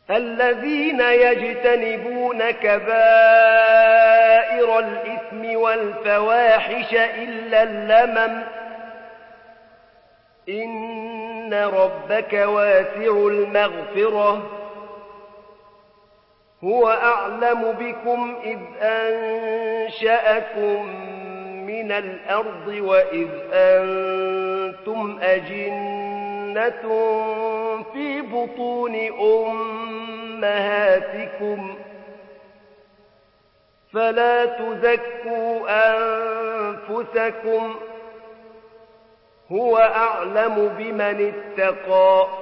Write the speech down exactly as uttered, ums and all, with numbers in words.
الذين يجتنبون كبائر الإثم والفواحش إلا اللمم إن ربك واسع المغفرة هو أعلم بكم إذ أنشأكم من الأرض وإذ أنتم أجنة في بطون أمهاتكم فلا تزكوا أنفسكم هو أعلم بمن اتقى